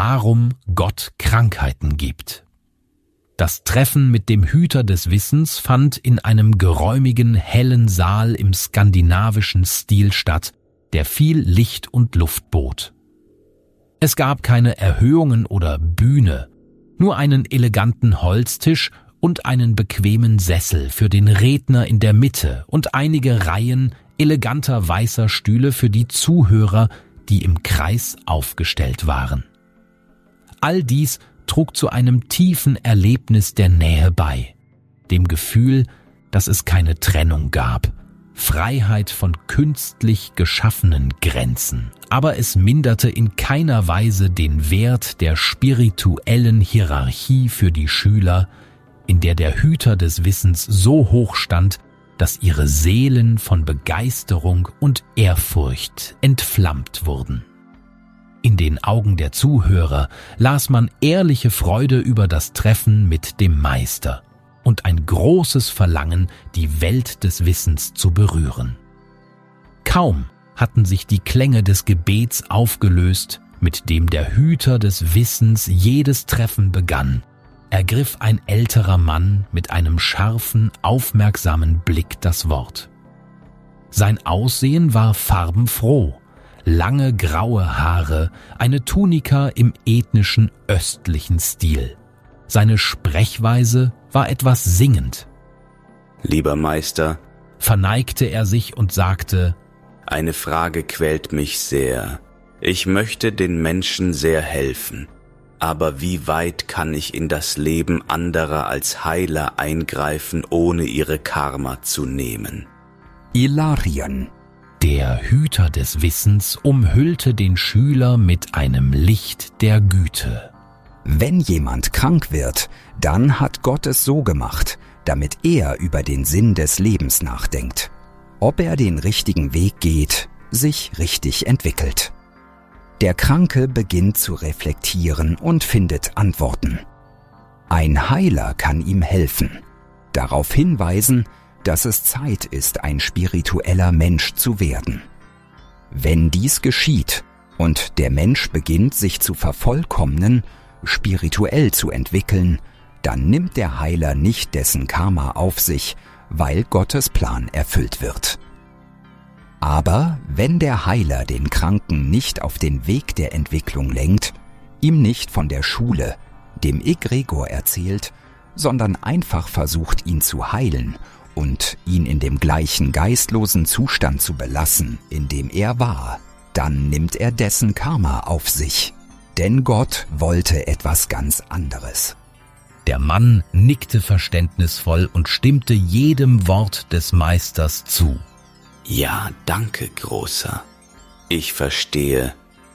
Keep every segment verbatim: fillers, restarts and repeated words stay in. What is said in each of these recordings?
warum Gott Krankheiten gibt. Das Treffen mit dem Hüter des Wissens fand in einem geräumigen, hellen Saal im skandinavischen Stil statt, der viel Licht und Luft bot. Es gab keine Erhöhungen oder Bühne, nur einen eleganten Holztisch und einen bequemen Sessel für den Redner in der Mitte und einige Reihen eleganter weißer Stühle für die Zuhörer, die im Kreis aufgestellt waren. All dies trug zu einem tiefen Erlebnis der Nähe bei, dem Gefühl, dass es keine Trennung gab, Freiheit von künstlich geschaffenen Grenzen. Aber es minderte in keiner Weise den Wert der spirituellen Hierarchie für die Schüler, in der der Hüter des Wissens so hoch stand, dass ihre Seelen von Begeisterung und Ehrfurcht entflammt wurden. In den Augen der Zuhörer las man ehrliche Freude über das Treffen mit dem Meister und ein großes Verlangen, die Welt des Wissens zu berühren. Kaum hatten sich die Klänge des Gebets aufgelöst, mit dem der Hüter des Wissens jedes Treffen begann, ergriff ein älterer Mann mit einem scharfen, aufmerksamen Blick das Wort. Sein Aussehen war farbenfroh, lange graue Haare, eine Tunika im ethnischen östlichen Stil. Seine Sprechweise war etwas singend. »Lieber Meister«, verneigte er sich und sagte, »eine Frage quält mich sehr. Ich möchte den Menschen sehr helfen. Aber wie weit kann ich in das Leben anderer als Heiler eingreifen, ohne ihre Karma zu nehmen?« Ilarion, der Hüter des Wissens, umhüllte den Schüler mit einem Licht der Güte. Wenn jemand krank wird, dann hat Gott es so gemacht, damit er über den Sinn des Lebens nachdenkt, ob er den richtigen Weg geht, sich richtig entwickelt. Der Kranke beginnt zu reflektieren und findet Antworten. Ein Heiler kann ihm helfen, darauf hinweisen, dass es Zeit ist, ein spiritueller Mensch zu werden. Wenn dies geschieht und der Mensch beginnt, sich zu vervollkommnen, spirituell zu entwickeln, dann nimmt der Heiler nicht dessen Karma auf sich, weil Gottes Plan erfüllt wird. Aber wenn der Heiler den Kranken nicht auf den Weg der Entwicklung lenkt, ihm nicht von der Schule, dem Egregor erzählt, sondern einfach versucht, ihn zu heilen und ihn in dem gleichen geistlosen Zustand zu belassen, in dem er war, dann nimmt er dessen Karma auf sich. Denn Gott wollte etwas ganz anderes. Der Mann nickte verständnisvoll und stimmte jedem Wort des Meisters zu. »Ja, danke, Großer. Ich verstehe.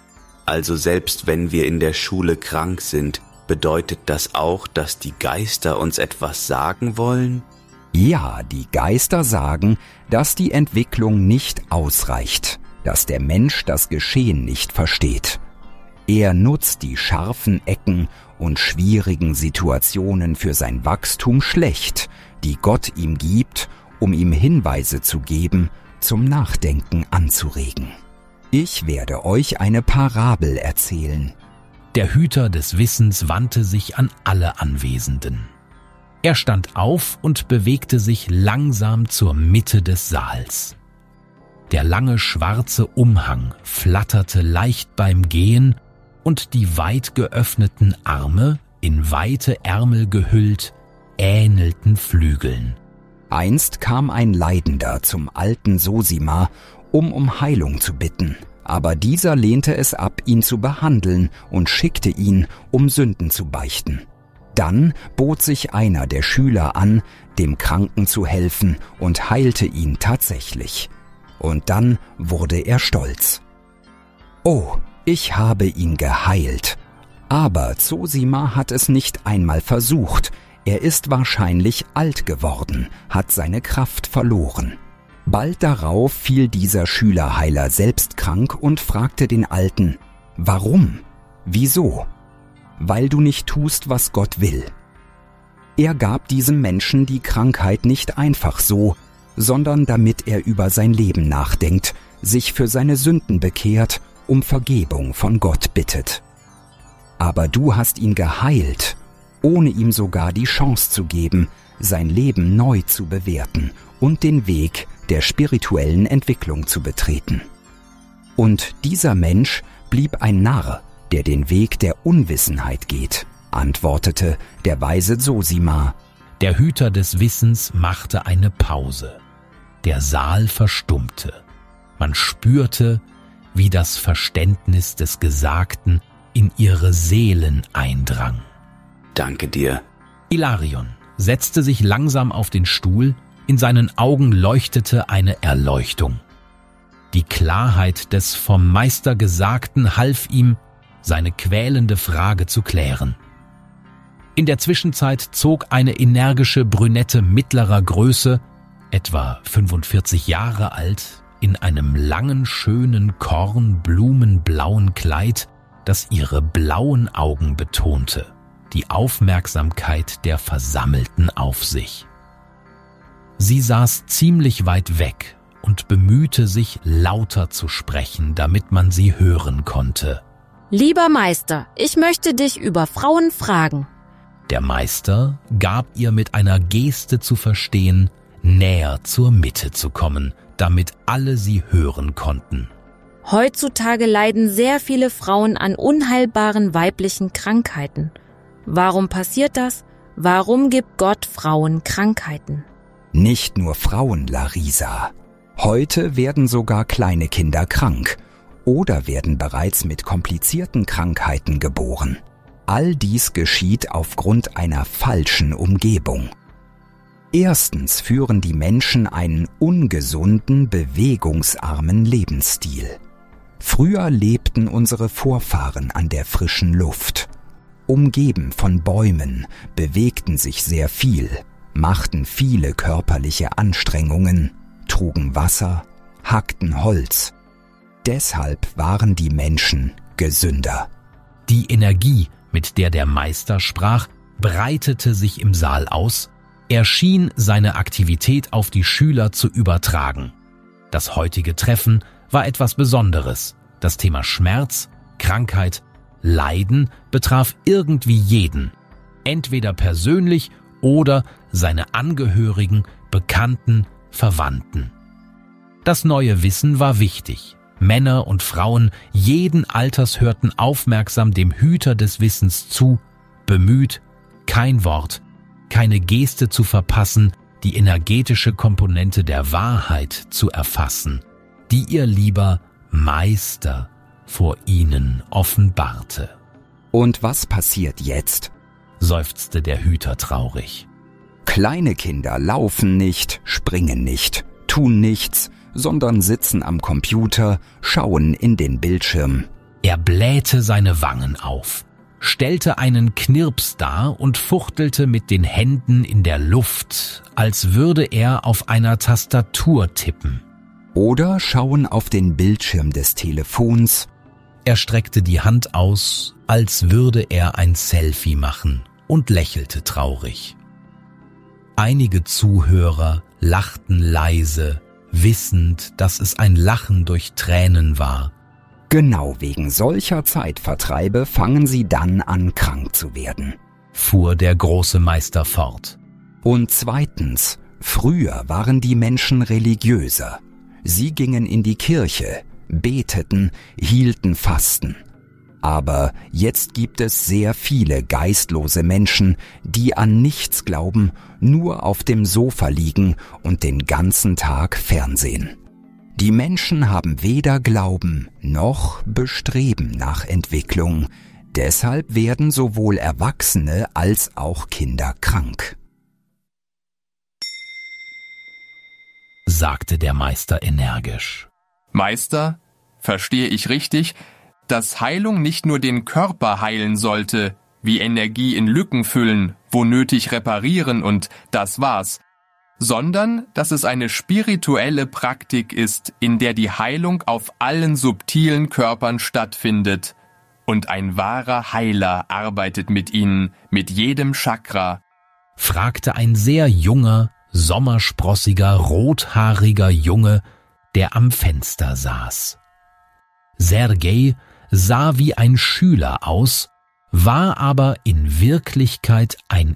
Also selbst wenn wir in der Schule krank sind, bedeutet das auch, dass die Geister uns etwas sagen wollen?« Ja, die Geister sagen, dass die Entwicklung nicht ausreicht, dass der Mensch das Geschehen nicht versteht. Er nutzt die scharfen Ecken und schwierigen Situationen für sein Wachstum schlecht, die Gott ihm gibt, um ihm Hinweise zu geben, zum Nachdenken anzuregen. Ich werde euch eine Parabel erzählen. Der Hüter des Wissens wandte sich an alle Anwesenden. Er stand auf und bewegte sich langsam zur Mitte des Saals. Der lange schwarze Umhang flatterte leicht beim Gehen und die weit geöffneten Arme, in weite Ärmel gehüllt, ähnelten Flügeln. Einst kam ein Leidender zum alten Sosima, um um Heilung zu bitten, aber dieser lehnte es ab, ihn zu behandeln und schickte ihn, um Sünden zu beichten. Dann bot sich einer der Schüler an, dem Kranken zu helfen und heilte ihn tatsächlich. Und dann wurde er stolz. »Oh, ich habe ihn geheilt.« Aber Zosima hat es nicht einmal versucht. Er ist wahrscheinlich alt geworden, hat seine Kraft verloren. Bald darauf fiel dieser Schülerheiler selbst krank und fragte den Alten, »Warum? Wieso?« »Weil du nicht tust, was Gott will.« Er gab diesem Menschen die Krankheit nicht einfach so, sondern damit er über sein Leben nachdenkt, sich für seine Sünden bekehrt, um Vergebung von Gott bittet. Aber du hast ihn geheilt, ohne ihm sogar die Chance zu geben, sein Leben neu zu bewerten und den Weg der spirituellen Entwicklung zu betreten. Und dieser Mensch blieb ein Narr, der den Weg der Unwissenheit geht, antwortete der weise Zosima. Der Hüter des Wissens machte eine Pause. Der Saal verstummte. Man spürte, wie das Verständnis des Gesagten in ihre Seelen eindrang. Danke dir. Hilarion setzte sich langsam auf den Stuhl, in seinen Augen leuchtete eine Erleuchtung. Die Klarheit des vom Meister Gesagten half ihm, seine quälende Frage zu klären. In der Zwischenzeit zog eine energische Brünette mittlerer Größe, etwa fünfundvierzig Jahre alt, in einem langen, schönen kornblumenblauen Kleid, das ihre blauen Augen betonte, die Aufmerksamkeit der Versammelten auf sich. Sie saß ziemlich weit weg und bemühte sich, lauter zu sprechen, damit man sie hören konnte. Lieber Meister, ich möchte dich über Frauen fragen. Der Meister gab ihr mit einer Geste zu verstehen, näher zur Mitte zu kommen, damit alle sie hören konnten. Heutzutage leiden sehr viele Frauen an unheilbaren weiblichen Krankheiten. Warum passiert das? Warum gibt Gott Frauen Krankheiten? Nicht nur Frauen, Larisa. Heute werden sogar kleine Kinder krank oder werden bereits mit komplizierten Krankheiten geboren. All dies geschieht aufgrund einer falschen Umgebung. Erstens führen die Menschen einen ungesunden, bewegungsarmen Lebensstil. Früher lebten unsere Vorfahren an der frischen Luft. Umgeben von Bäumen, bewegten sich sehr viel, machten viele körperliche Anstrengungen, trugen Wasser, hackten Holz. Deshalb waren die Menschen gesünder. Die Energie, mit der der Meister sprach, breitete sich im Saal aus. Er schien seine Aktivität auf die Schüler zu übertragen. Das heutige Treffen war etwas Besonderes. Das Thema Schmerz, Krankheit, Leiden betraf irgendwie jeden, entweder persönlich oder seine Angehörigen, Bekannten, Verwandten. Das neue Wissen war wichtig. Männer und Frauen jeden Alters hörten aufmerksam dem Hüter des Wissens zu, bemüht, kein Wort, keine Geste zu verpassen, die energetische Komponente der Wahrheit zu erfassen, die ihr lieber Meister vor ihnen offenbarte. Und was passiert jetzt? Seufzte der Hüter traurig. Kleine Kinder laufen nicht, springen nicht, tun nichts, sondern sitzen am Computer, schauen in den Bildschirm. Er blähte seine Wangen auf, stellte einen Knirps dar und fuchtelte mit den Händen in der Luft, als würde er auf einer Tastatur tippen. Oder schauen auf den Bildschirm des Telefons. Er streckte die Hand aus, als würde er ein Selfie machen, und lächelte traurig. Einige Zuhörer lachten leise, wissend, dass es ein Lachen durch Tränen war. Genau wegen solcher Zeitvertreibe fangen sie dann an, krank zu werden, fuhr der große Meister fort. Und zweitens, früher waren die Menschen religiöser. Sie gingen in die Kirche, beteten, hielten Fasten. Aber jetzt gibt es sehr viele geistlose Menschen, die an nichts glauben, nur auf dem Sofa liegen und den ganzen Tag Fernsehen. Die Menschen haben weder Glauben noch Bestreben nach Entwicklung. Deshalb werden sowohl Erwachsene als auch Kinder krank, sagte der Meister energisch. Meister, verstehe ich richtig, dass Heilung nicht nur den Körper heilen sollte, wie Energie in Lücken füllen, wo nötig reparieren und das war's, sondern dass es eine spirituelle Praktik ist, in der die Heilung auf allen subtilen Körpern stattfindet. Und ein wahrer Heiler arbeitet mit ihnen, mit jedem Chakra, fragte ein sehr junger, sommersprossiger, rothaariger Junge, der am Fenster saß. Sergei sah wie ein Schüler aus, war aber in Wirklichkeit ein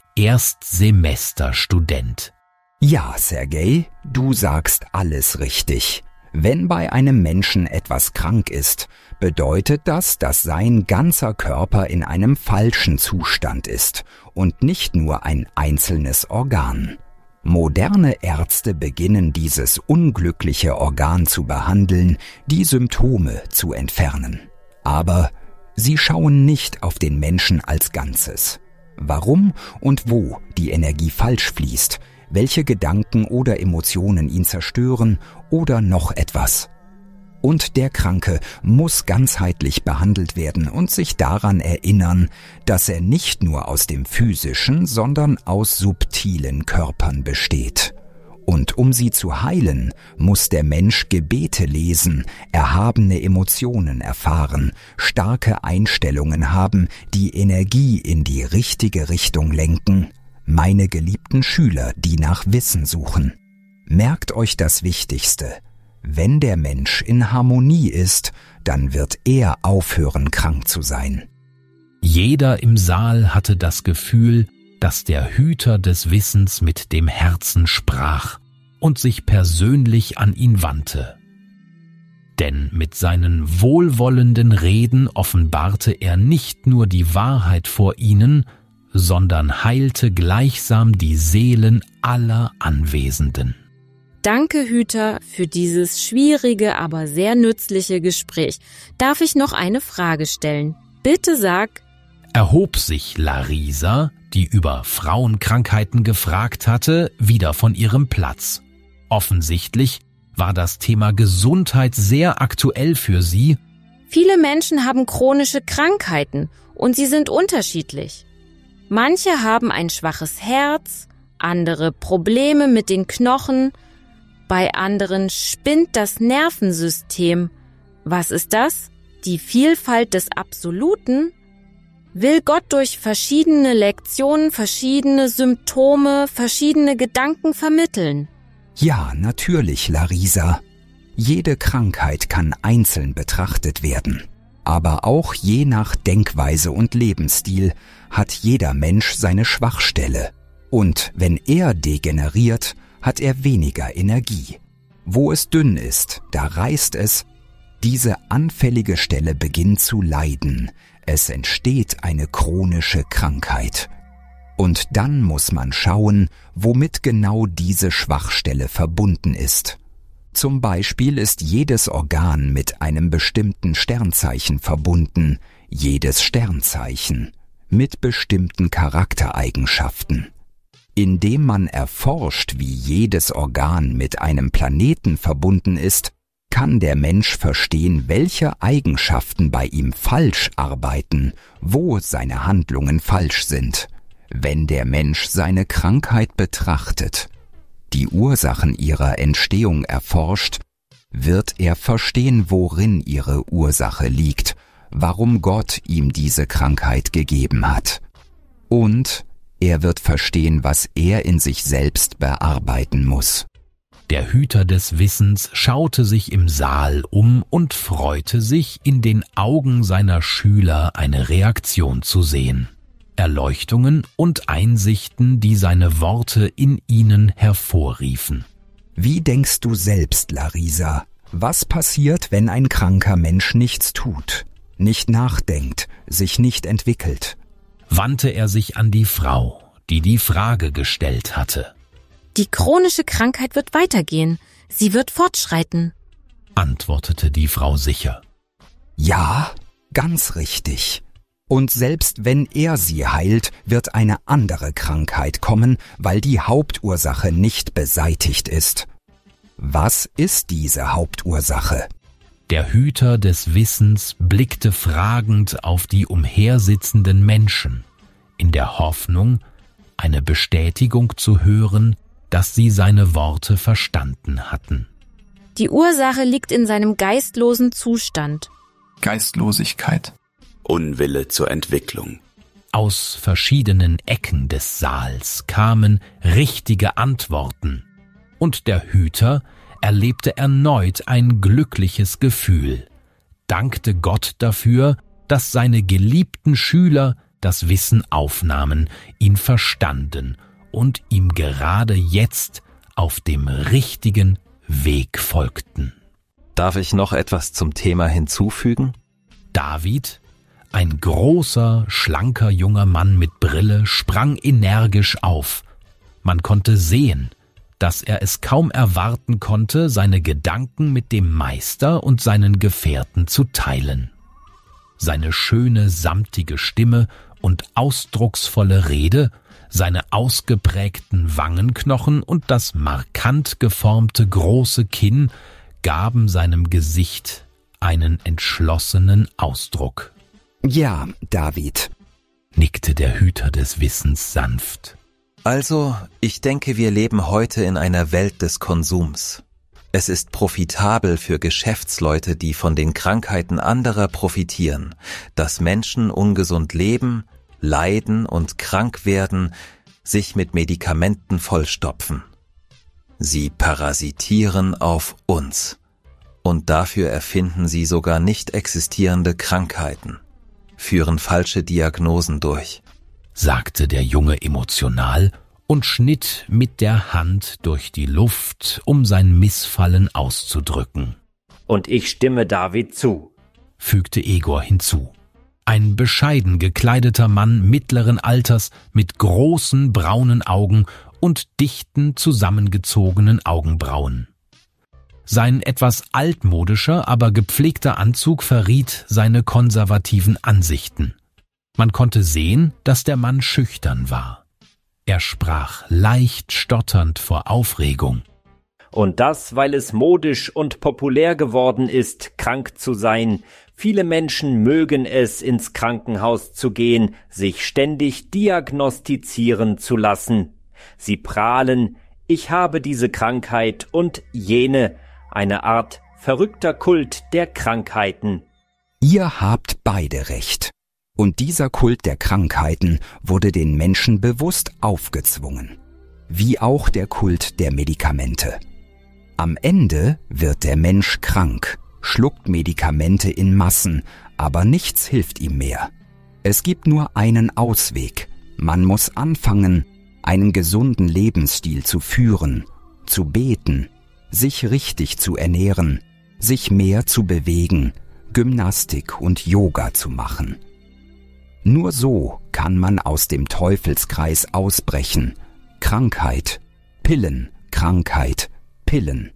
Erstsemesterstudent. Ja, Sergej, du sagst alles richtig. Wenn bei einem Menschen etwas krank ist, bedeutet das, dass sein ganzer Körper in einem falschen Zustand ist und nicht nur ein einzelnes Organ. Moderne Ärzte beginnen dieses unglückliche Organ zu behandeln, die Symptome zu entfernen. Aber sie schauen nicht auf den Menschen als Ganzes. Warum und wo die Energie falsch fließt, welche Gedanken oder Emotionen ihn zerstören oder noch etwas. Und der Kranke muss ganzheitlich behandelt werden und sich daran erinnern, dass er nicht nur aus dem physischen, sondern aus subtilen Körpern besteht. Und um sie zu heilen, muss der Mensch Gebete lesen, erhabene Emotionen erfahren, starke Einstellungen haben, die Energie in die richtige Richtung lenken. Meine geliebten Schüler, die nach Wissen suchen. Merkt euch das Wichtigste. Wenn der Mensch in Harmonie ist, dann wird er aufhören, krank zu sein. Jeder im Saal hatte das Gefühl, dass der Hüter des Wissens mit dem Herzen sprach und sich persönlich an ihn wandte. Denn mit seinen wohlwollenden Reden offenbarte er nicht nur die Wahrheit vor ihnen, sondern heilte gleichsam die Seelen aller Anwesenden. Danke, Hüter, für dieses schwierige, aber sehr nützliche Gespräch. Darf ich noch eine Frage stellen? Bitte sag. Erhob sich Larisa, die über Frauenkrankheiten gefragt hatte, wieder von ihrem Platz. Offensichtlich war das Thema Gesundheit sehr aktuell für sie. Viele Menschen haben chronische Krankheiten und sie sind unterschiedlich. Manche haben ein schwaches Herz, andere Probleme mit den Knochen, bei anderen spinnt das Nervensystem. Was ist das? Die Vielfalt des Absoluten? Will Gott durch verschiedene Lektionen, verschiedene Symptome, verschiedene Gedanken vermitteln? Ja, natürlich, Larisa. Jede Krankheit kann einzeln betrachtet werden. Aber auch je nach Denkweise und Lebensstil hat jeder Mensch seine Schwachstelle. Und wenn er degeneriert, hat er weniger Energie. Wo es dünn ist, da reißt es. Diese anfällige Stelle beginnt zu leiden. Es entsteht eine chronische Krankheit. Und dann muss man schauen, womit genau diese Schwachstelle verbunden ist. Zum Beispiel ist jedes Organ mit einem bestimmten Sternzeichen verbunden, jedes Sternzeichen mit bestimmten Charaktereigenschaften. Indem man erforscht, wie jedes Organ mit einem Planeten verbunden ist, kann der Mensch verstehen, welche Eigenschaften bei ihm falsch arbeiten, wo seine Handlungen falsch sind. Wenn der Mensch seine Krankheit betrachtet, die Ursachen ihrer Entstehung erforscht, wird er verstehen, worin ihre Ursache liegt, warum Gott ihm diese Krankheit gegeben hat. Und er wird verstehen, was er in sich selbst bearbeiten muss. Der Hüter des Wissens schaute sich im Saal um und freute sich, in den Augen seiner Schüler eine Reaktion zu sehen. Erleuchtungen und Einsichten, die seine Worte in ihnen hervorriefen. Wie denkst du selbst, Larisa? Was passiert, wenn ein kranker Mensch nichts tut, nicht nachdenkt, sich nicht entwickelt? Wandte er sich an die Frau, die die Frage gestellt hatte. Die chronische Krankheit wird weitergehen. Sie wird fortschreiten, antwortete die Frau sicher. Ja, ganz richtig. Und selbst wenn er sie heilt, wird eine andere Krankheit kommen, weil die Hauptursache nicht beseitigt ist. Was ist diese Hauptursache? Der Hüter des Wissens blickte fragend auf die umhersitzenden Menschen, in der Hoffnung, eine Bestätigung zu hören, dass sie seine Worte verstanden hatten. Die Ursache liegt in seinem geistlosen Zustand. Geistlosigkeit. Unwille zur Entwicklung. Aus verschiedenen Ecken des Saals kamen richtige Antworten, und der Hüter erlebte erneut ein glückliches Gefühl, dankte Gott dafür, dass seine geliebten Schüler das Wissen aufnahmen, ihn verstanden und ihm gerade jetzt auf dem richtigen Weg folgten. Darf ich noch etwas zum Thema hinzufügen? David, ein großer, schlanker junger Mann mit Brille, sprang energisch auf. Man konnte sehen, dass er es kaum erwarten konnte, seine Gedanken mit dem Meister und seinen Gefährten zu teilen. Seine schöne, samtige Stimme und ausdrucksvolle Rede, seine ausgeprägten Wangenknochen und das markant geformte große Kinn gaben seinem Gesicht einen entschlossenen Ausdruck. Ja, David, nickte der Hüter des Wissens sanft. Also, ich denke, wir leben heute in einer Welt des Konsums. Es ist profitabel für Geschäftsleute, die von den Krankheiten anderer profitieren, dass Menschen ungesund leben, leiden und krank werden, sich mit Medikamenten vollstopfen. Sie parasitieren auf uns. Und dafür erfinden sie sogar nicht existierende Krankheiten, führen falsche Diagnosen durch, sagte der Junge emotional und schnitt mit der Hand durch die Luft, um sein Missfallen auszudrücken. Und ich stimme David zu, fügte Egor hinzu. Ein bescheiden gekleideter Mann mittleren Alters mit großen braunen Augen und dichten, zusammengezogenen Augenbrauen. Sein etwas altmodischer, aber gepflegter Anzug verriet seine konservativen Ansichten. Man konnte sehen, dass der Mann schüchtern war. Er sprach leicht stotternd vor Aufregung. Und das, weil es modisch und populär geworden ist, krank zu sein. Viele Menschen mögen es, ins Krankenhaus zu gehen, sich ständig diagnostizieren zu lassen. Sie prahlen, ich habe diese Krankheit und jene, eine Art verrückter Kult der Krankheiten. Ihr habt beide recht. Und dieser Kult der Krankheiten wurde den Menschen bewusst aufgezwungen. Wie auch der Kult der Medikamente. Am Ende wird der Mensch krank, schluckt Medikamente in Massen, aber nichts hilft ihm mehr. Es gibt nur einen Ausweg. Man muss anfangen, einen gesunden Lebensstil zu führen, zu beten, sich richtig zu ernähren, sich mehr zu bewegen, Gymnastik und Yoga zu machen. Nur so kann man aus dem Teufelskreis ausbrechen. Krankheit, Pillen, Krankheit, Pillen.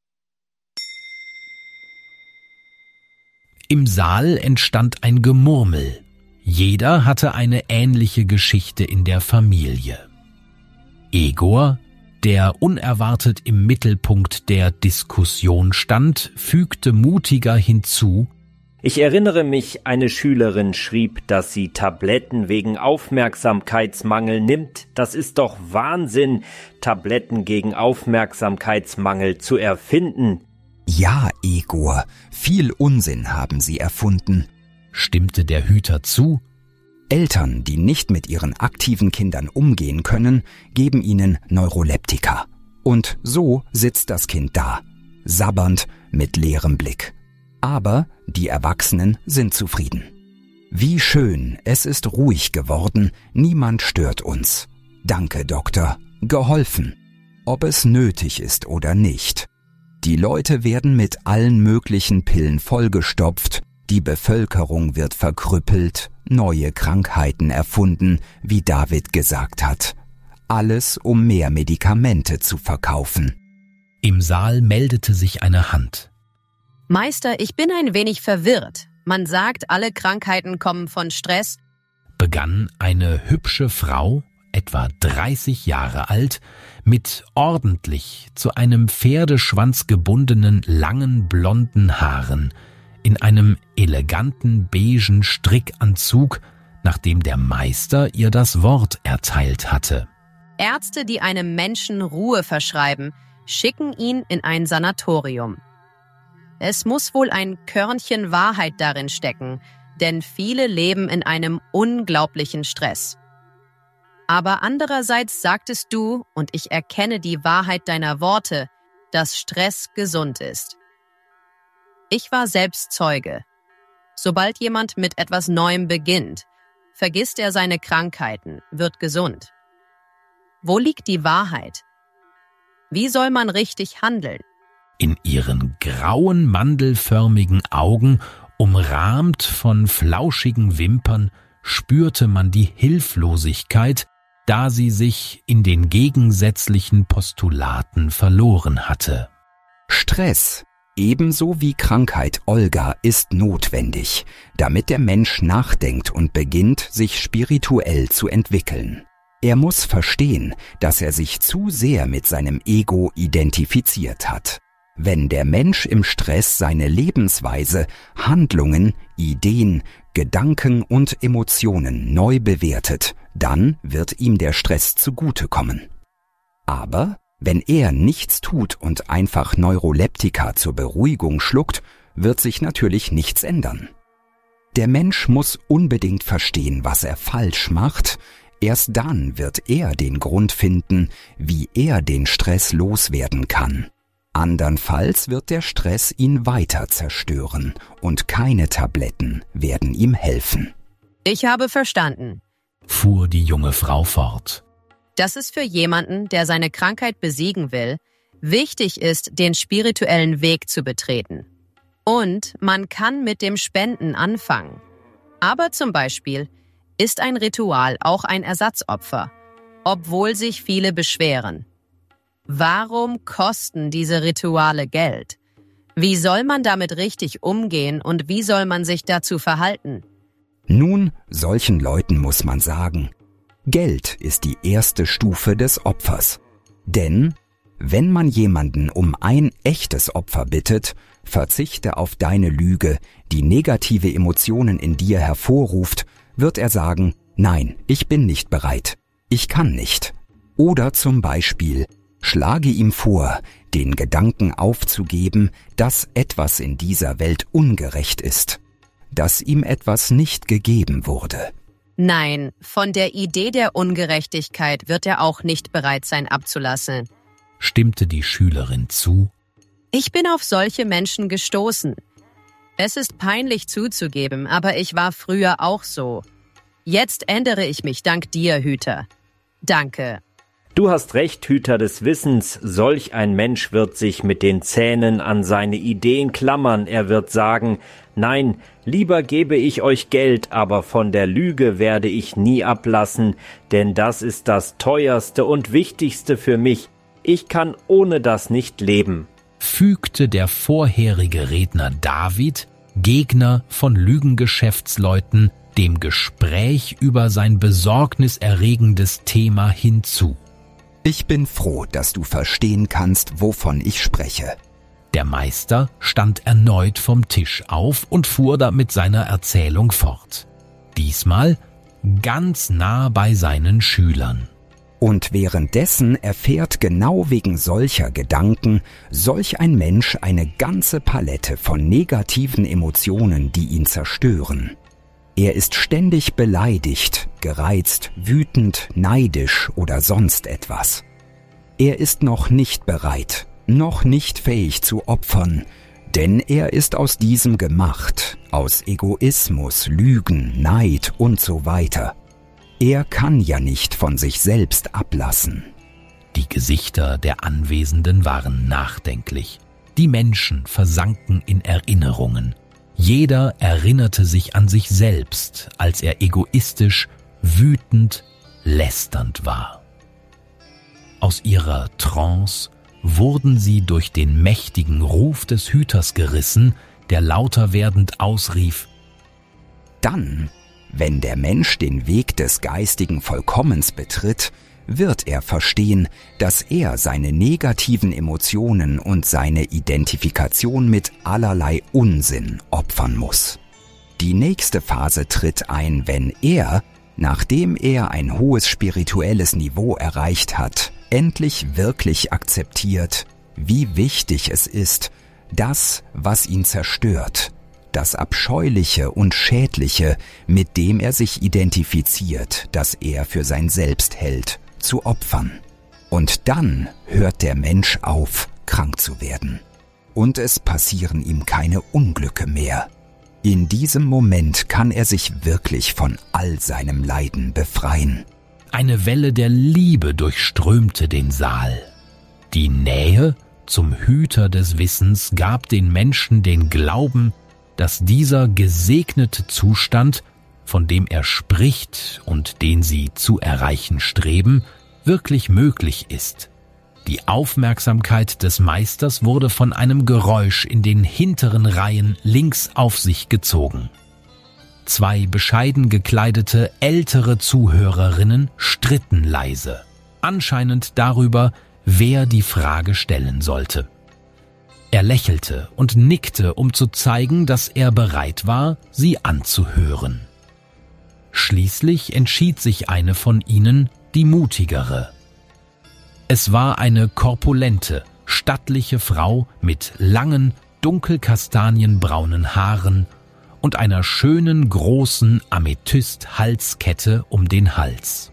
Im Saal entstand ein Gemurmel. Jeder hatte eine ähnliche Geschichte in der Familie. Egor, der unerwartet im Mittelpunkt der Diskussion stand, fügte mutiger hinzu: Ich erinnere mich, eine Schülerin schrieb, dass sie Tabletten wegen Aufmerksamkeitsmangel nimmt. Das ist doch Wahnsinn, Tabletten gegen Aufmerksamkeitsmangel zu erfinden. Ja, Egor, viel Unsinn haben sie erfunden, stimmte der Hüter zu. Eltern, die nicht mit ihren aktiven Kindern umgehen können, geben ihnen Neuroleptika. Und so sitzt das Kind da, sabbernd mit leerem Blick. Aber die Erwachsenen sind zufrieden. Wie schön, es ist ruhig geworden, niemand stört uns. Danke, Doktor, geholfen. Ob es nötig ist oder nicht. Die Leute werden mit allen möglichen Pillen vollgestopft, die Bevölkerung wird verkrüppelt, neue Krankheiten erfunden, wie David gesagt hat. Alles, um mehr Medikamente zu verkaufen. Im Saal meldete sich eine Hand. Meister, ich bin ein wenig verwirrt. Man sagt, alle Krankheiten kommen von Stress, begann eine hübsche Frau, etwa dreißig Jahre alt, mit ordentlich zu einem Pferdeschwanz gebundenen langen blonden Haaren, in einem eleganten beigen Strickanzug, nachdem der Meister ihr das Wort erteilt hatte. Ärzte, die einem Menschen Ruhe verschreiben, schicken ihn in ein Sanatorium. Es muss wohl ein Körnchen Wahrheit darin stecken, denn viele leben in einem unglaublichen Stress. Aber andererseits sagtest du, und ich erkenne die Wahrheit deiner Worte, dass Stress gesund ist. Ich war selbst Zeuge. Sobald jemand mit etwas Neuem beginnt, vergisst er seine Krankheiten, wird gesund. Wo liegt die Wahrheit? Wie soll man richtig handeln? In ihren grauen, mandelförmigen Augen, umrahmt von flauschigen Wimpern, spürte man die Hilflosigkeit, da sie sich in den gegensätzlichen Postulaten verloren hatte. Stress, ebenso wie Krankheit Olga, ist notwendig, damit der Mensch nachdenkt und beginnt, sich spirituell zu entwickeln. Er muss verstehen, dass er sich zu sehr mit seinem Ego identifiziert hat. Wenn der Mensch im Stress seine Lebensweise, Handlungen, Ideen, Gedanken und Emotionen neu bewertet, dann wird ihm der Stress zugutekommen. Aber wenn er nichts tut und einfach Neuroleptika zur Beruhigung schluckt, wird sich natürlich nichts ändern. Der Mensch muss unbedingt verstehen, was er falsch macht. Erst dann wird er den Grund finden, wie er den Stress loswerden kann. Andernfalls wird der Stress ihn weiter zerstören und keine Tabletten werden ihm helfen. Ich habe verstanden, fuhr die junge Frau fort, dass es für jemanden, der seine Krankheit besiegen will, wichtig ist, den spirituellen Weg zu betreten. Und man kann mit dem Spenden anfangen. Aber zum Beispiel ist ein Ritual auch ein Ersatzopfer, obwohl sich viele beschweren. Warum kosten diese Rituale Geld? Wie soll man damit richtig umgehen und wie soll man sich dazu verhalten? Nun, solchen Leuten muss man sagen, Geld ist die erste Stufe des Opfers. Denn wenn man jemanden um ein echtes Opfer bittet, verzichte auf deine Lüge, die negative Emotionen in dir hervorruft, wird er sagen, nein, ich bin nicht bereit, ich kann nicht. Oder zum Beispiel, schlage ihm vor, den Gedanken aufzugeben, dass etwas in dieser Welt ungerecht ist, dass ihm etwas nicht gegeben wurde. Nein, von der Idee der Ungerechtigkeit wird er auch nicht bereit sein abzulassen, stimmte die Schülerin zu. Ich bin auf solche Menschen gestoßen. Es ist peinlich zuzugeben, aber ich war früher auch so. Jetzt ändere ich mich dank dir, Hüter. Danke. Du hast recht, Hüter des Wissens. Solch ein Mensch wird sich mit den Zähnen an seine Ideen klammern. Er wird sagen, nein, lieber gebe ich euch Geld, aber von der Lüge werde ich nie ablassen, denn das ist das Teuerste und Wichtigste für mich. Ich kann ohne das nicht leben. Fügte der vorherige Redner David, Gegner von Lügengeschäftsleuten, dem Gespräch über sein besorgniserregendes Thema hinzu. Ich bin froh, dass du verstehen kannst, wovon ich spreche. Der Meister stand erneut vom Tisch auf und fuhr da mit seiner Erzählung fort. Diesmal ganz nah bei seinen Schülern. Und währenddessen erfährt genau wegen solcher Gedanken solch ein Mensch eine ganze Palette von negativen Emotionen, die ihn zerstören. Er ist ständig beleidigt, gereizt, wütend, neidisch oder sonst etwas. Er ist noch nicht bereit, noch nicht fähig zu opfern, denn er ist aus diesem gemacht, aus Egoismus, Lügen, Neid und so weiter. Er kann ja nicht von sich selbst ablassen. Die Gesichter der Anwesenden waren nachdenklich. Die Menschen versanken in Erinnerungen. Jeder erinnerte sich an sich selbst, als er egoistisch, wütend, lästernd war. Aus ihrer Trance wurden sie durch den mächtigen Ruf des Hüters gerissen, der lauter werdend ausrief: Dann, wenn der Mensch den Weg des geistigen Vollkommens betritt, wird er verstehen, dass er seine negativen Emotionen und seine Identifikation mit allerlei Unsinn opfern muss. Die nächste Phase tritt ein, wenn er, nachdem er ein hohes spirituelles Niveau erreicht hat, endlich wirklich akzeptiert, wie wichtig es ist, das, was ihn zerstört, das Abscheuliche und Schädliche, mit dem er sich identifiziert, das er für sein Selbst hält, zu opfern. Und dann hört der Mensch auf, krank zu werden. Und es passieren ihm keine Unglücke mehr. In diesem Moment kann er sich wirklich von all seinem Leiden befreien. Eine Welle der Liebe durchströmte den Saal. Die Nähe zum Hüter des Wissens gab den Menschen den Glauben, dass dieser gesegnete Zustand, von dem er spricht und den sie zu erreichen streben, wirklich möglich ist. Die Aufmerksamkeit des Meisters wurde von einem Geräusch in den hinteren Reihen links auf sich gezogen. Zwei bescheiden gekleidete ältere Zuhörerinnen stritten leise, anscheinend darüber, wer die Frage stellen sollte. Er lächelte und nickte, um zu zeigen, dass er bereit war, sie anzuhören. Schließlich entschied sich eine von ihnen, die mutigere. Es war eine korpulente, stattliche Frau mit langen, dunkelkastanienbraunen Haaren und einer schönen, großen Amethyst-Halskette um den Hals.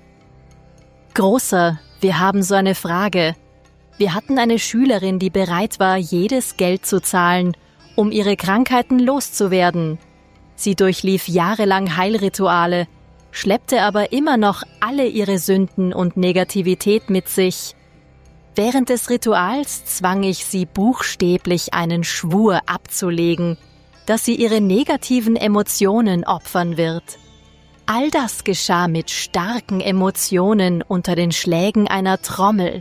Großer, wir haben so eine Frage. Wir hatten eine Schülerin, die bereit war, jedes Geld zu zahlen, um ihre Krankheiten loszuwerden. Sie durchlief jahrelang Heilrituale, schleppte aber immer noch alle ihre Sünden und Negativität mit sich. Während des Rituals zwang ich sie buchstäblich einen Schwur abzulegen, dass sie ihre negativen Emotionen opfern wird. All das geschah mit starken Emotionen unter den Schlägen einer Trommel.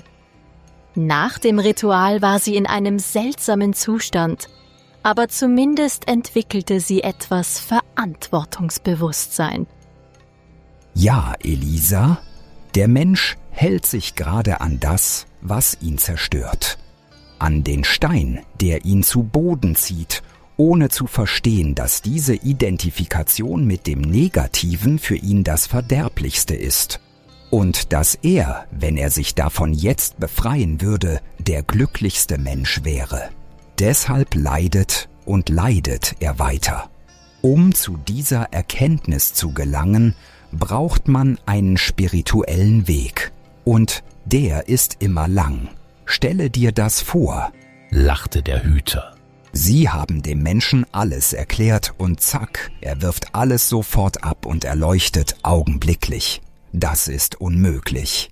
Nach dem Ritual war sie in einem seltsamen Zustand, aber zumindest entwickelte sie etwas Verantwortungsbewusstsein. Ja, Elisa, der Mensch hält sich gerade an das, was ihn zerstört. An den Stein, der ihn zu Boden zieht, ohne zu verstehen, dass diese Identifikation mit dem Negativen für ihn das Verderblichste ist. Und dass er, wenn er sich davon jetzt befreien würde, der glücklichste Mensch wäre. Deshalb leidet und leidet er weiter. Um zu dieser Erkenntnis zu gelangen, braucht man einen spirituellen Weg. Und der ist immer lang. Stelle dir das vor, lachte der Hüter. Sie haben dem Menschen alles erklärt und zack, er wirft alles sofort ab und erleuchtet augenblicklich. Das ist unmöglich.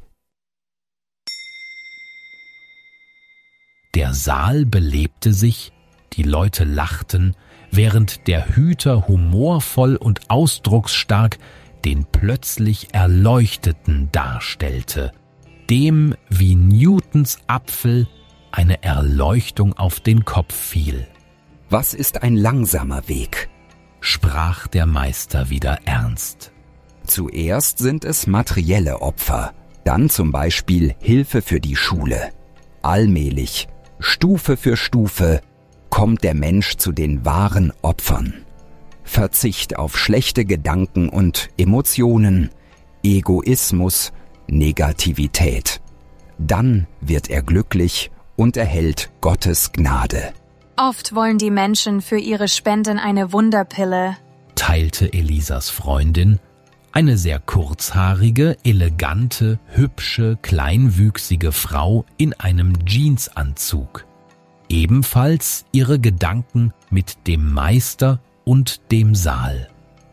Der Saal belebte sich, die Leute lachten, während der Hüter humorvoll und ausdrucksstark den plötzlich Erleuchteten darstellte, dem wie Newtons Apfel eine Erleuchtung auf den Kopf fiel. Was ist ein langsamer Weg? Sprach der Meister wieder ernst. Zuerst sind es materielle Opfer, dann zum Beispiel Hilfe für die Schule. Allmählich, Stufe für Stufe, kommt der Mensch zu den wahren Opfern. Verzicht auf schlechte Gedanken und Emotionen, Egoismus, Negativität. Dann wird er glücklich und erhält Gottes Gnade. Oft wollen die Menschen für ihre Spenden eine Wunderpille, teilte Elisas Freundin, eine sehr kurzhaarige, elegante, hübsche, kleinwüchsige Frau in einem Jeansanzug. Ebenfalls ihre Gedanken mit dem Meister und dem Saal.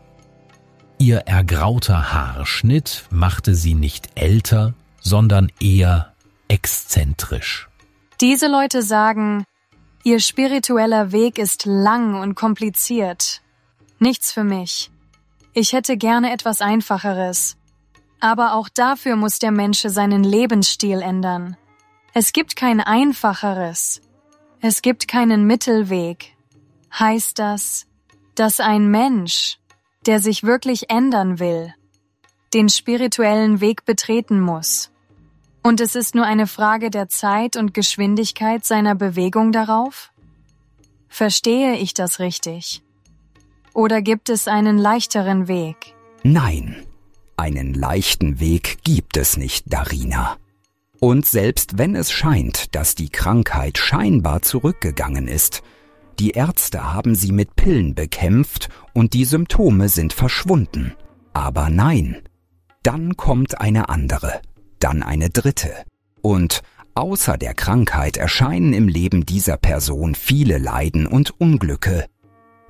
Ihr ergrauter Haarschnitt machte sie nicht älter, sondern eher exzentrisch. Diese Leute sagen, ihr spiritueller Weg ist lang und kompliziert. Nichts für mich. Ich hätte gerne etwas Einfacheres. Aber auch dafür muss der Mensch seinen Lebensstil ändern. Es gibt kein Einfacheres. Es gibt keinen Mittelweg. Heißt das, dass ein Mensch, der sich wirklich ändern will, den spirituellen Weg betreten muss? Und es ist nur eine Frage der Zeit und Geschwindigkeit seiner Bewegung darauf? Verstehe ich das richtig? Oder gibt es einen leichteren Weg? Nein, einen leichten Weg gibt es nicht, Darina. Und selbst wenn es scheint, dass die Krankheit scheinbar zurückgegangen ist, die Ärzte haben sie mit Pillen bekämpft und die Symptome sind verschwunden. Aber nein, dann kommt eine andere, dann eine dritte. Und außer der Krankheit erscheinen im Leben dieser Person viele Leiden und Unglücke.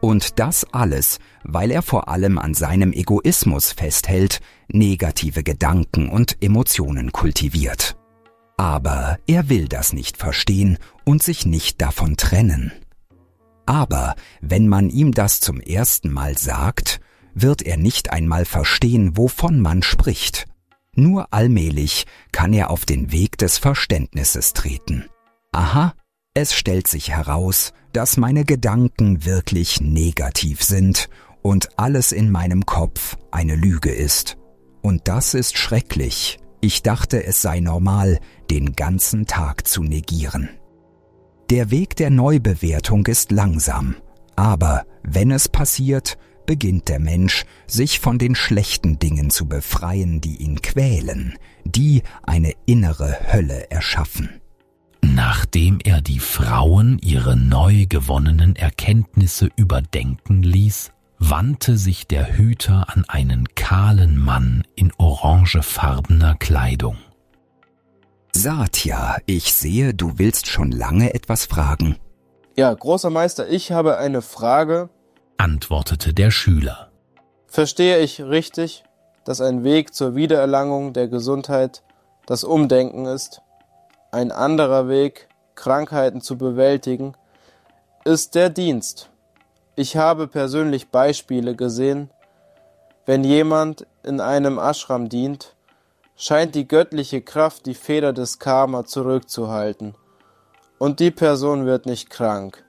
Und das alles, weil er vor allem an seinem Egoismus festhält, negative Gedanken und Emotionen kultiviert. Aber er will das nicht verstehen und sich nicht davon trennen. Aber wenn man ihm das zum ersten Mal sagt, wird er nicht einmal verstehen, wovon man spricht. Nur allmählich kann er auf den Weg des Verständnisses treten. Aha, es stellt sich heraus, dass meine Gedanken wirklich negativ sind und alles in meinem Kopf eine Lüge ist. Und das ist schrecklich. Ich dachte, es sei normal, den ganzen Tag zu negieren. Der Weg der Neubewertung ist langsam, aber wenn es passiert, beginnt der Mensch, sich von den schlechten Dingen zu befreien, die ihn quälen, die eine innere Hölle erschaffen. Nachdem er die Frauen ihre neu gewonnenen Erkenntnisse überdenken ließ, wandte sich der Hüter an einen kahlen Mann in orangefarbener Kleidung. Satya, ich sehe, du willst schon lange etwas fragen. Ja, großer Meister, ich habe eine Frage, antwortete der Schüler. Verstehe ich richtig, dass ein Weg zur Wiedererlangung der Gesundheit das Umdenken ist? Ein anderer Weg, Krankheiten zu bewältigen, ist der Dienst. Ich habe persönlich Beispiele gesehen, wenn jemand in einem Ashram dient, scheint die göttliche Kraft die Feder des Karma zurückzuhalten und die Person wird nicht krank.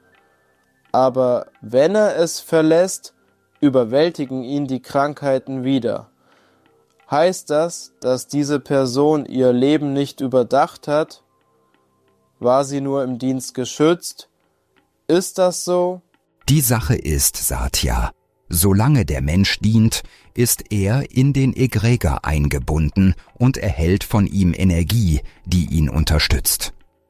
Aber wenn er es verlässt, überwältigen ihn die Krankheiten wieder. Heißt das, dass diese Person ihr Leben nicht überdacht hat? War sie nur im Dienst geschützt? Ist das so? Die Sache ist, Satya, solange der Mensch dient, ist er in den Egregor eingebunden und erhält von ihm Energie, die ihn unterstützt.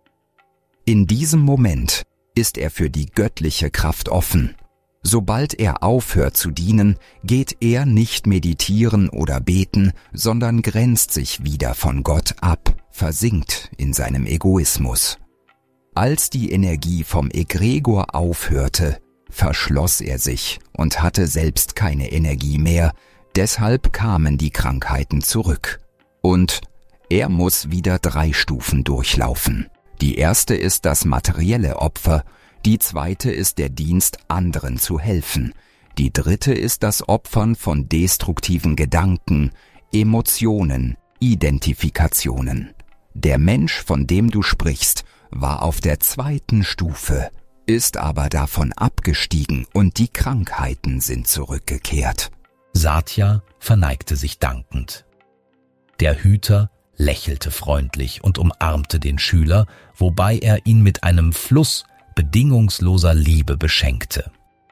In diesem Moment ist er für die göttliche Kraft offen. Sobald er aufhört zu dienen, geht er nicht meditieren oder beten, sondern grenzt sich wieder von Gott ab, versinkt in seinem Egoismus. Als die Energie vom Egregor aufhörte, verschloss er sich und hatte selbst keine Energie mehr, deshalb kamen die Krankheiten zurück. Und er muss wieder drei Stufen durchlaufen. Die erste ist das materielle Opfer, die zweite ist der Dienst, anderen zu helfen. Die dritte ist das Opfern von destruktiven Gedanken, Emotionen, Identifikationen. Der Mensch, von dem du sprichst, war auf der zweiten Stufe, ist aber davon abgestiegen und die Krankheiten sind zurückgekehrt. Satya verneigte sich dankend. Der Hüter lächelte freundlich und umarmte den Schüler, wobei er ihn mit einem Fluss bedingungsloser Liebe beschenkte.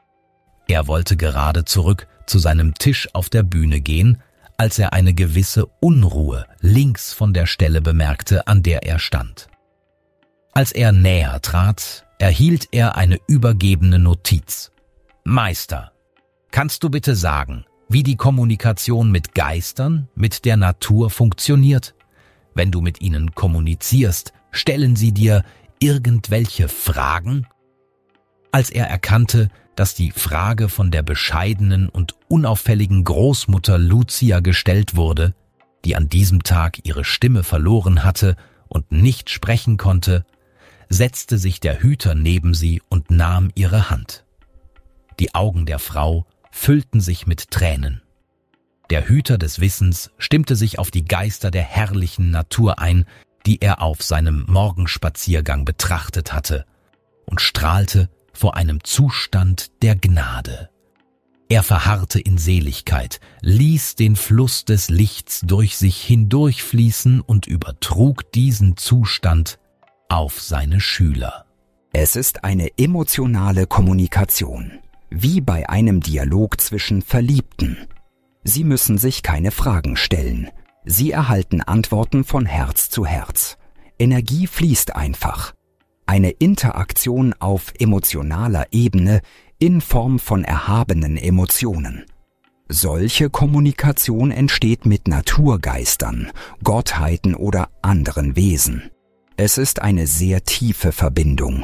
Er wollte gerade zurück zu seinem Tisch auf der Bühne gehen, als er eine gewisse Unruhe links von der Stelle bemerkte, an der er stand. Als er näher trat, erhielt er eine übergebene Notiz. »Meister, kannst du bitte sagen, wie die Kommunikation mit Geistern, mit der Natur funktioniert? Wenn du mit ihnen kommunizierst, stellen sie dir irgendwelche Fragen?« Als er erkannte, dass die Frage von der bescheidenen und unauffälligen Großmutter Lucia gestellt wurde, die an diesem Tag ihre Stimme verloren hatte und nicht sprechen konnte, setzte sich der Hüter neben sie und nahm ihre Hand. Die Augen der Frau füllten sich mit Tränen. Der Hüter des Wissens stimmte sich auf die Geister der herrlichen Natur ein, die er auf seinem Morgenspaziergang betrachtet hatte, und strahlte vor einem Zustand der Gnade. Er verharrte in Seligkeit, ließ den Fluss des Lichts durch sich hindurchfließen und übertrug diesen Zustand auf seine Schüler. Es ist eine emotionale Kommunikation, wie bei einem Dialog zwischen Verliebten. Sie müssen sich keine Fragen stellen. Sie erhalten Antworten von Herz zu Herz. Energie fließt einfach. Eine Interaktion auf emotionaler Ebene in Form von erhabenen Emotionen. Solche Kommunikation entsteht mit Naturgeistern, Gottheiten oder anderen Wesen. Es ist eine sehr tiefe Verbindung.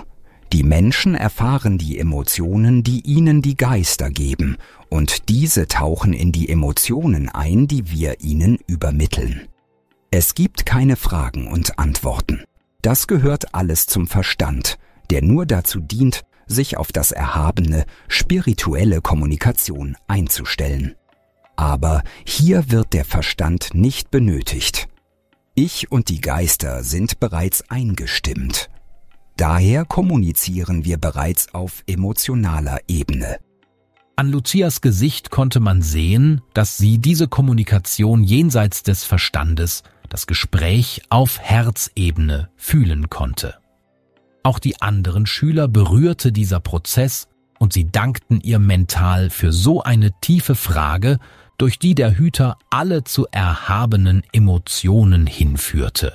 Die Menschen erfahren die Emotionen, die ihnen die Geister geben, und diese tauchen in die Emotionen ein, die wir ihnen übermitteln. Es gibt keine Fragen und Antworten. Das gehört alles zum Verstand, der nur dazu dient, sich auf das erhabene, spirituelle Kommunikation einzustellen. Aber hier wird der Verstand nicht benötigt. Ich und die Geister sind bereits eingestimmt. Daher kommunizieren wir bereits auf emotionaler Ebene. An Lucias Gesicht konnte man sehen, dass sie diese Kommunikation jenseits des Verstandes, das Gespräch auf Herzebene, fühlen konnte. Auch die anderen Schüler berührte dieser Prozess und sie dankten ihr mental für so eine tiefe Frage, durch die der Hüter alle zu erhabenen Emotionen hinführte.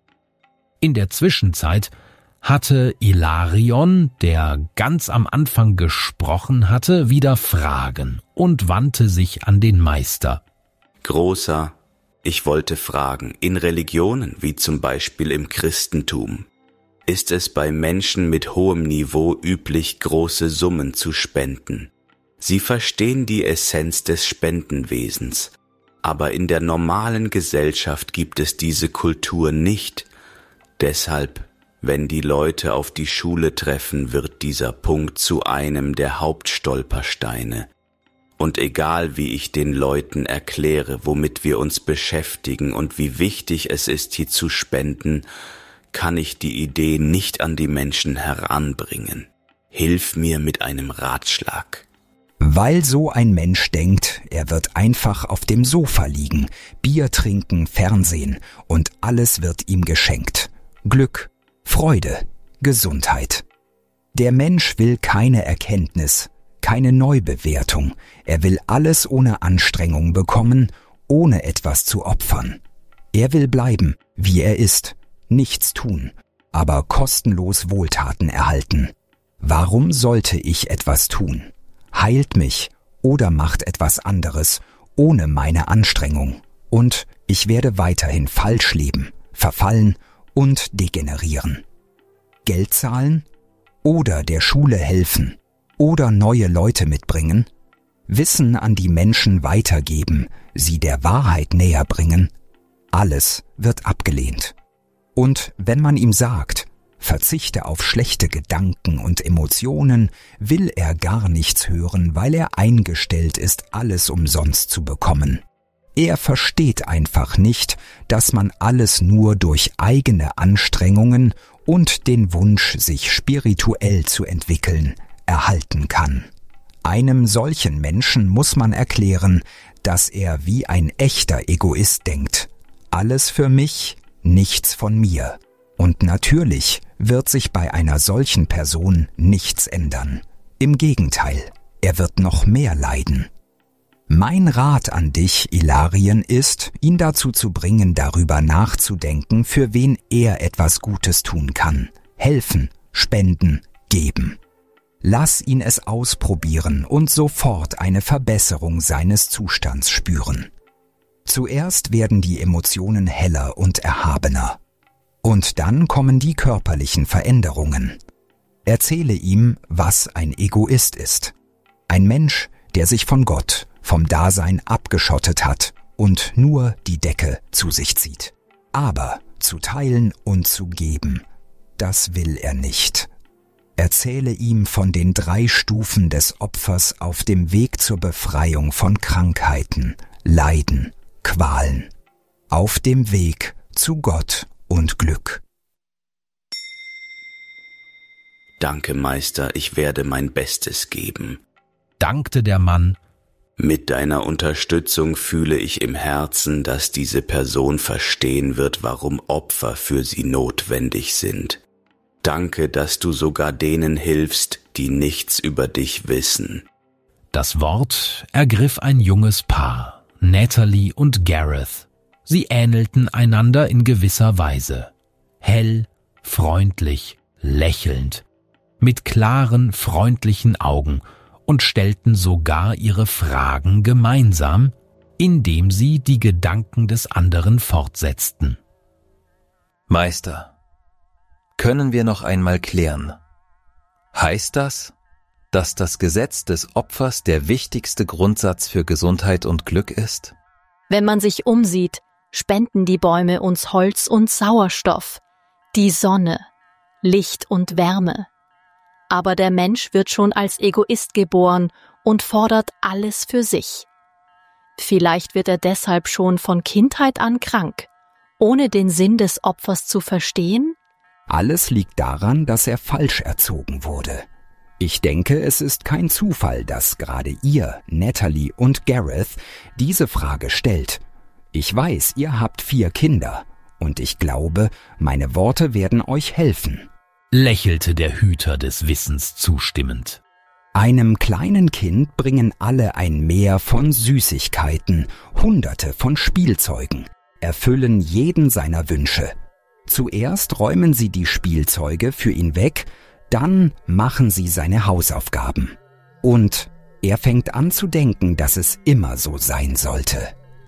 In der Zwischenzeit hatte Ilarion, der ganz am Anfang gesprochen hatte, wieder Fragen und wandte sich an den Meister. Großer, ich wollte fragen, in Religionen, wie zum Beispiel im Christentum, ist es bei Menschen mit hohem Niveau üblich, große Summen zu spenden. Sie verstehen die Essenz des Spendenwesens, aber in der normalen Gesellschaft gibt es diese Kultur nicht. Deshalb, wenn die Leute auf die Schule treffen, wird dieser Punkt zu einem der Hauptstolpersteine. Und egal wie ich den Leuten erkläre, womit wir uns beschäftigen und wie wichtig es ist, hier zu spenden, kann ich die Idee nicht an die Menschen heranbringen. Hilf mir mit einem Ratschlag. Weil so ein Mensch denkt, er wird einfach auf dem Sofa liegen, Bier trinken, Fernsehen und alles wird ihm geschenkt. Glück, Freude, Gesundheit. Der Mensch will keine Erkenntnis, keine Neubewertung. Er will alles ohne Anstrengung bekommen, ohne etwas zu opfern. Er will bleiben, wie er ist, nichts tun, aber kostenlos Wohltaten erhalten. Warum sollte ich etwas tun? Heilt mich oder macht etwas anderes, ohne meine Anstrengung. Und ich werde weiterhin falsch leben, verfallen und degenerieren. Geld zahlen oder der Schule helfen oder neue Leute mitbringen, Wissen an die Menschen weitergeben, sie der Wahrheit näher bringen, alles wird abgelehnt. Und wenn man ihm sagt, verzichte auf schlechte Gedanken und Emotionen, will er gar nichts hören, weil er eingestellt ist, alles umsonst zu bekommen. Er versteht einfach nicht, dass man alles nur durch eigene Anstrengungen und den Wunsch, sich spirituell zu entwickeln, erhalten kann. Einem solchen Menschen muss man erklären, dass er wie ein echter Egoist denkt. Alles für mich, nichts von mir. Und natürlich wird sich bei einer solchen Person nichts ändern. Im Gegenteil, er wird noch mehr leiden. Mein Rat an dich, Ilarien, ist, ihn dazu zu bringen, darüber nachzudenken, für wen er etwas Gutes tun kann. Helfen, spenden, geben. Lass ihn es ausprobieren und sofort eine Verbesserung seines Zustands spüren. Zuerst werden die Emotionen heller und erhabener. Und dann kommen die körperlichen Veränderungen. Erzähle ihm, was ein Egoist ist. Ein Mensch, der sich von Gott, vom Dasein abgeschottet hat und nur die Decke zu sich zieht. Aber zu teilen und zu geben, das will er nicht. Erzähle ihm von den drei Stufen des Opfers auf dem Weg zur Befreiung von Krankheiten, Leiden, Qualen. Auf dem Weg zu Gott und Glück. Danke, Meister, ich werde mein Bestes geben, dankte der Mann. Mit deiner Unterstützung fühle ich im Herzen, dass diese Person verstehen wird, warum Opfer für sie notwendig sind. Danke, dass du sogar denen hilfst, die nichts über dich wissen. Das Wort ergriff ein junges Paar, Natalie und Gareth. Sie ähnelten einander in gewisser Weise. Hell, freundlich, lächelnd, mit klaren, freundlichen Augen und stellten sogar ihre Fragen gemeinsam, indem sie die Gedanken des anderen fortsetzten. Meister, können wir noch einmal klären, Heißt das, dass das Gesetz des Opfers der wichtigste Grundsatz für Gesundheit und Glück ist? Wenn man sich umsieht, spenden die Bäume uns Holz und Sauerstoff, die Sonne, Licht und Wärme. Aber der Mensch wird schon als Egoist geboren und fordert alles für sich. Vielleicht wird er deshalb schon von Kindheit an krank, ohne den Sinn des Opfers zu verstehen? Alles liegt daran, dass er falsch erzogen wurde. Ich denke, es ist kein Zufall, dass gerade ihr, Natalie und Gareth, diese Frage stellt. Ich weiß, ihr habt vier Kinder, und ich glaube, meine Worte werden euch helfen, lächelte der Hüter des Wissens zustimmend. Einem kleinen Kind bringen alle ein Meer von Süßigkeiten, Hunderte von Spielzeugen, erfüllen jeden seiner Wünsche. Zuerst räumen sie die Spielzeuge für ihn weg, dann machen sie seine Hausaufgaben. Und er fängt an zu denken, dass es immer so sein sollte.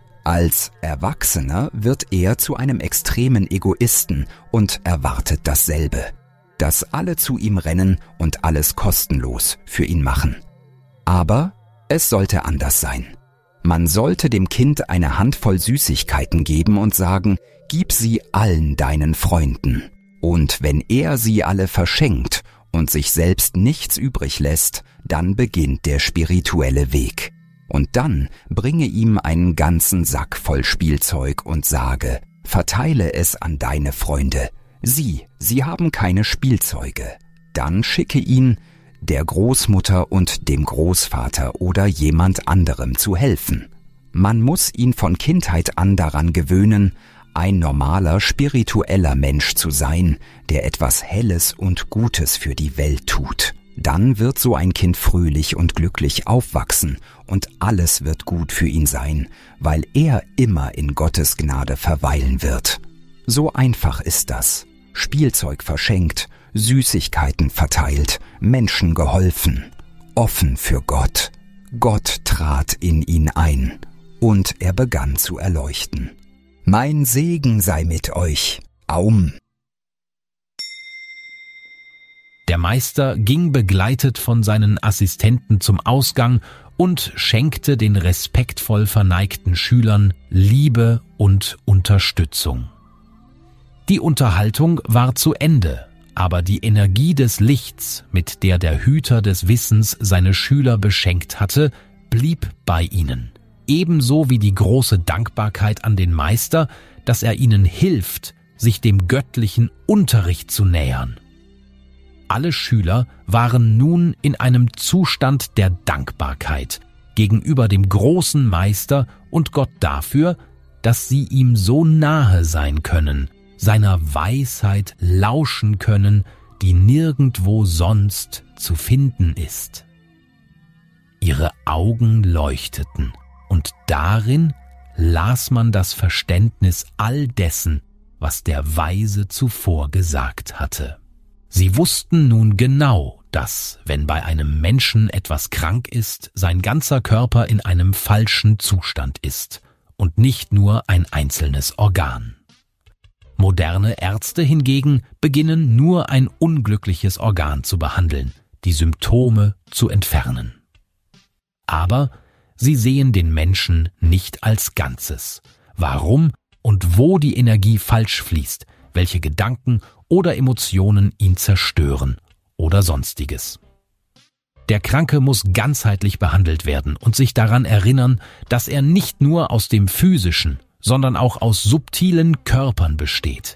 Als Erwachsener wird er zu einem extremen Egoisten und erwartet dasselbe, dass alle zu ihm rennen und alles kostenlos für ihn machen. Aber es sollte anders sein. Man sollte dem Kind eine Handvoll Süßigkeiten geben und sagen, gib sie allen deinen Freunden. Und wenn er sie alle verschenkt und sich selbst nichts übrig lässt, dann beginnt der spirituelle Weg. Und dann bringe ihm einen ganzen Sack voll Spielzeug und sage, verteile es an deine Freunde. Sie, sie haben keine Spielzeuge. Dann schicke ihn der Großmutter und dem Großvater oder jemand anderem zu helfen. Man muss ihn von Kindheit an daran gewöhnen, ein normaler, spiritueller Mensch zu sein, der etwas Helles und Gutes für die Welt tut. Dann wird so ein Kind fröhlich und glücklich aufwachsen und alles wird gut für ihn sein, weil er immer in Gottes Gnade verweilen wird. So einfach ist das. Spielzeug verschenkt, Süßigkeiten verteilt, Menschen geholfen, offen für Gott. Gott trat in ihn ein und er begann zu erleuchten. Mein Segen sei mit euch. Aum. Der Meister ging begleitet von seinen Assistenten zum Ausgang und schenkte den respektvoll verneigten Schülern Liebe und Unterstützung. Die Unterhaltung war zu Ende, aber die Energie des Lichts, mit der der Hüter des Wissens seine Schüler beschenkt hatte, blieb bei ihnen. Ebenso wie die große Dankbarkeit an den Meister, dass er ihnen hilft, sich dem göttlichen Unterricht zu nähern. Alle Schüler waren nun in einem Zustand der Dankbarkeit gegenüber dem großen Meister und Gott dafür, dass sie ihm so nahe sein können, seiner Weisheit lauschen können, die nirgendwo sonst zu finden ist. Ihre Augen leuchteten, und darin las man das Verständnis all dessen, was der Weise zuvor gesagt hatte. Sie wussten nun genau, dass, wenn bei einem Menschen etwas krank ist, sein ganzer Körper in einem falschen Zustand ist und nicht nur ein einzelnes Organ. Moderne Ärzte hingegen beginnen nur ein unglückliches Organ zu behandeln, die Symptome zu entfernen. Aber sie sehen den Menschen nicht als Ganzes. Warum und wo die Energie falsch fließt, welche Gedanken oder Emotionen ihn zerstören oder Sonstiges. Der Kranke muss ganzheitlich behandelt werden und sich daran erinnern, dass er nicht nur aus dem physischen, sondern auch aus subtilen Körpern besteht.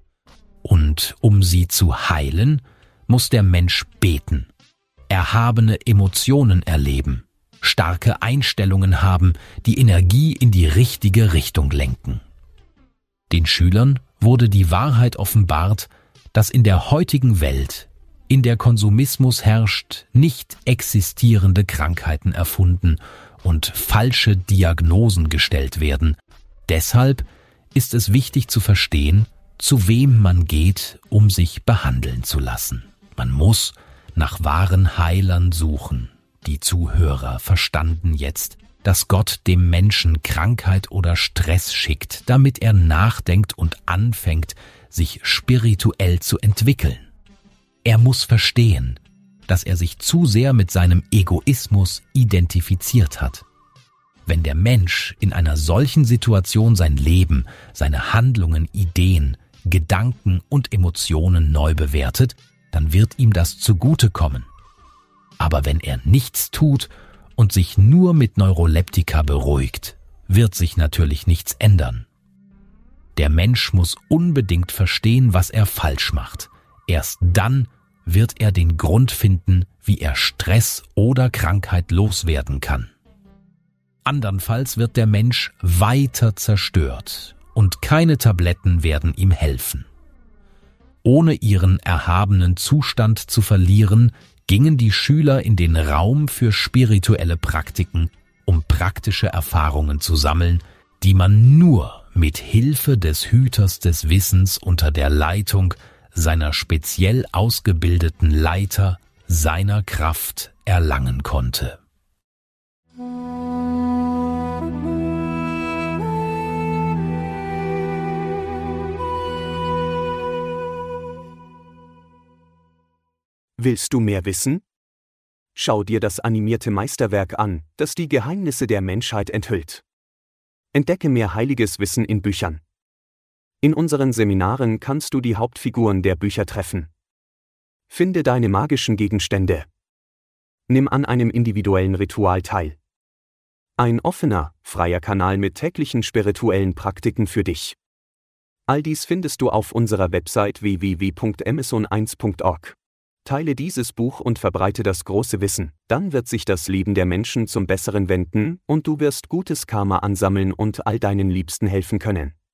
Und um sie zu heilen, muss der Mensch beten, erhabene Emotionen erleben, starke Einstellungen haben, die Energie in die richtige Richtung lenken. Den Schülern wurde die Wahrheit offenbart, dass in der heutigen Welt, in der Konsumismus herrscht, nicht existierende Krankheiten erfunden und falsche Diagnosen gestellt werden. Deshalb ist es wichtig zu verstehen, zu wem man geht, um sich behandeln zu lassen. Man muss nach wahren Heilern suchen. Die Zuhörer verstanden jetzt, dass Gott dem Menschen Krankheit oder Stress schickt, damit er nachdenkt und anfängt, sich spirituell zu entwickeln. Er muss verstehen, dass er sich zu sehr mit seinem Egoismus identifiziert hat. Wenn der Mensch in einer solchen Situation sein Leben, seine Handlungen, Ideen, Gedanken und Emotionen neu bewertet, dann wird ihm das zugutekommen. Aber wenn er nichts tut und sich nur mit Neuroleptika beruhigt, wird sich natürlich nichts ändern. Der Mensch muss unbedingt verstehen, was er falsch macht. Erst dann wird er den Grund finden, wie er Stress oder Krankheit loswerden kann. Andernfalls wird der Mensch weiter zerstört und keine Tabletten werden ihm helfen. Ohne ihren erhabenen Zustand zu verlieren, gingen die Schüler in den Raum für spirituelle Praktiken, um praktische Erfahrungen zu sammeln, die man nur mit Hilfe des Hüters des Wissens unter der Leitung seiner speziell ausgebildeten Leiter seiner Kraft erlangen konnte. Willst du mehr wissen? Schau dir das animierte Meisterwerk an, das die Geheimnisse der Menschheit enthüllt. Entdecke mehr heiliges Wissen in Büchern. In unseren Seminaren kannst du die Hauptfiguren der Bücher treffen. Finde deine magischen Gegenstände. Nimm an einem individuellen Ritual teil. Ein offener, freier Kanal mit täglichen spirituellen Praktiken für dich. All dies findest du auf unserer Website w w w punkt amazon eins punkt org. Teile dieses Buch und verbreite das große Wissen, dann wird sich das Leben der Menschen zum Besseren wenden und du wirst gutes Karma ansammeln und all deinen Liebsten helfen können.